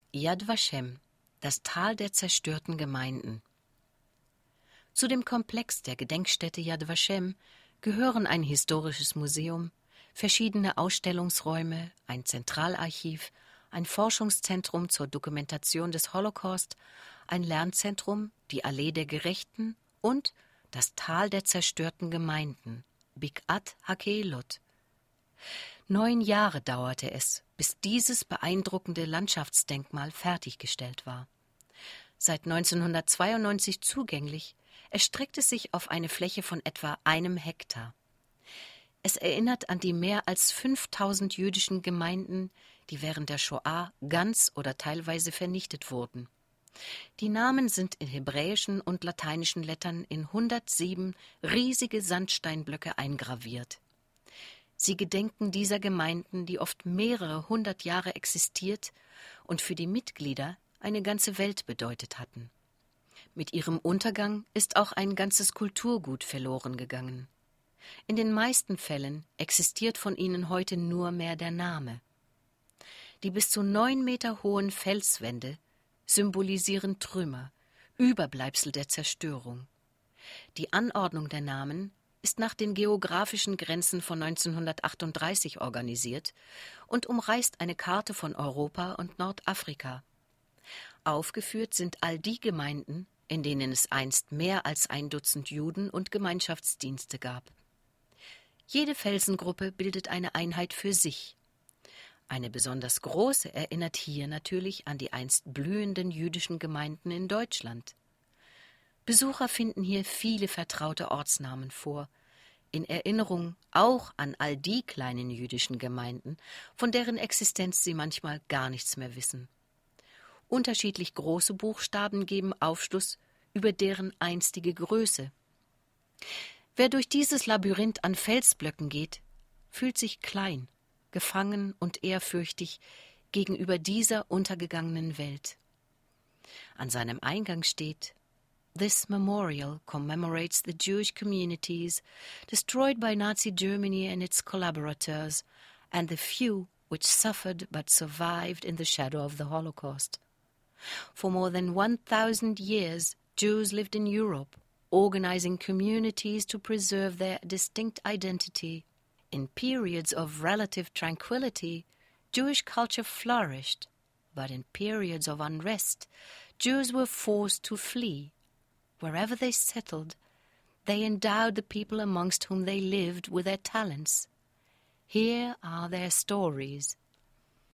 Yad Vashem, das Tal der zerstörten Gemeinden. Zu dem Komplex der Gedenkstätte Yad Vashem gehören ein historisches Museum, verschiedene Ausstellungsräume, ein Zentralarchiv, ein Forschungszentrum zur Dokumentation des Holocaust, ein Lernzentrum, die Allee der Gerechten und das Tal der zerstörten Gemeinden, Bikat HaKeilot. 9 Jahre dauerte es, bis dieses beeindruckende Landschaftsdenkmal fertiggestellt war. Seit 1992 zugänglich, erstreckt es sich auf eine Fläche von etwa 1 Hektar. Es erinnert an die mehr als 5000 jüdischen Gemeinden, die während der Shoah ganz oder teilweise vernichtet wurden. Die Namen sind in hebräischen und lateinischen Lettern in 107 riesige Sandsteinblöcke eingraviert. Sie gedenken dieser Gemeinden, die oft mehrere 100 Jahre existiert und für die Mitglieder eine ganze Welt bedeutet hatten. Mit ihrem Untergang ist auch ein ganzes Kulturgut verloren gegangen. In den meisten Fällen existiert von ihnen heute nur mehr der Name. Die bis zu 9 Meter hohen Felswände symbolisieren Trümmer, Überbleibsel der Zerstörung. Die Anordnung der Namen ist nach den geografischen Grenzen von 1938 organisiert und umreißt eine Karte von Europa und Nordafrika. Aufgeführt sind all die Gemeinden, in denen es einst mehr als 1 Dutzend Juden und Gemeinschaftsdienste gab. Jede Felsengruppe bildet eine Einheit für sich. Eine besonders große erinnert hier natürlich an die einst blühenden jüdischen Gemeinden in Deutschland. Besucher finden hier viele vertraute Ortsnamen vor, in Erinnerung auch an all die kleinen jüdischen Gemeinden, von deren Existenz sie manchmal gar nichts mehr wissen. Unterschiedlich große Buchstaben geben Aufschluss über deren einstige Größe. Wer durch dieses Labyrinth an Felsblöcken geht, fühlt sich klein, gefangen und ehrfürchtig gegenüber dieser untergegangenen Welt. An seinem Eingang steht: This memorial commemorates the Jewish communities destroyed by Nazi Germany and its collaborators and the few which suffered but survived in the shadow of the Holocaust. For more than 1000 years, Jews lived in Europe, organizing communities to preserve their distinct identity. In periods of relative tranquility, Jewish culture flourished, but in periods of unrest, Jews were forced to flee. Wherever they settled, they endowed the people amongst whom they lived with their talents. Here are their stories.